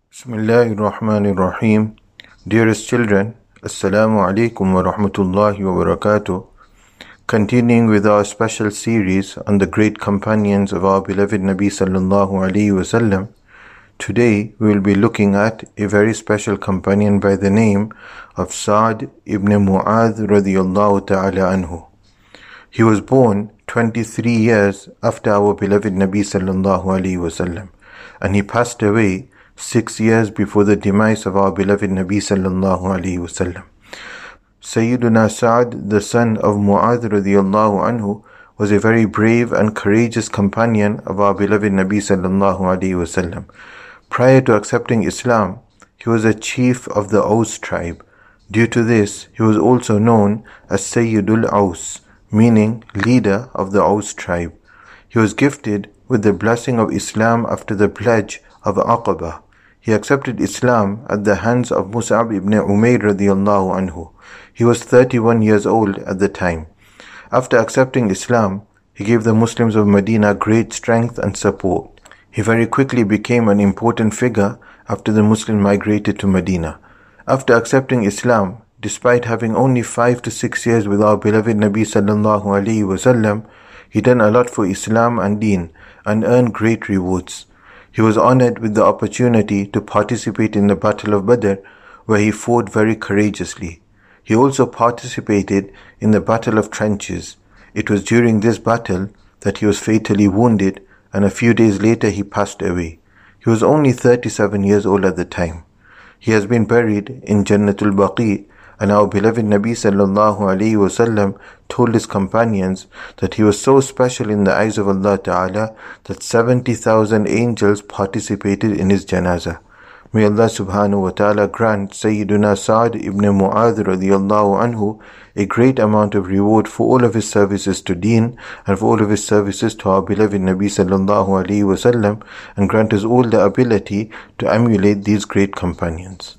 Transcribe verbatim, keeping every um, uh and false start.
Bismillahir Rahmanir Rahim. Dearest children, Assalamu alaikum wa rahmatullahi wa barakatuh. Continuing with our special series on the great companions of our beloved Nabi sallallahu alaihi wasallam, today we will be looking at a very special companion by the name of Sa'd ibn Mu'adh radiyallahu ta'ala anhu. He was born twenty-three years after our beloved Nabi sallallahu alaihi wasallam, and he passed away six years before the demise of our beloved Nabi sallallahu alaihi wasallam. Sayyiduna Sa'd, the son of Mu'adh radiyallahu anhu, was a very brave and courageous companion of our beloved Nabi sallallahu alaihi wasallam. Prior to accepting Islam, he was a chief of the Aus tribe. Due to this, he was also known as Sayyidul Aus, meaning leader of the Aus tribe. He was gifted with the blessing of Islam after the pledge of Aqaba. He accepted Islam at the hands of Mus'ab ibn Umayr radiyallahu anhu. He was thirty-one years old at the time. After accepting Islam, he gave the Muslims of Medina great strength and support. He very quickly became an important figure after the Muslims migrated to Medina. After accepting Islam, despite having only five to six years with our beloved Nabi sallallahu alaihi wasallam, he done a lot for Islam and Deen and earned great rewards. He was honored with the opportunity to participate in the Battle of Badr, where he fought very courageously. He also participated in the Battle of Trenches. It was during this battle that he was fatally wounded, and a few days later he passed away. He was only thirty-seven years old at the time. He has been buried in Jannatul Baqi, and our beloved Nabi sallallahu alaihi wasallam told his companions that he was so special in the eyes of Allah Ta'ala that seventy thousand angels participated in his janazah. May Allah subhanahu wa ta'ala grant Sayyiduna Sa'd ibn Mu'adh radiyallahu anhu a great amount of reward for all of his services to Deen and for all of his services to our beloved Nabi sallallahu alaihi wasallam, and grant us all the ability to emulate these great companions.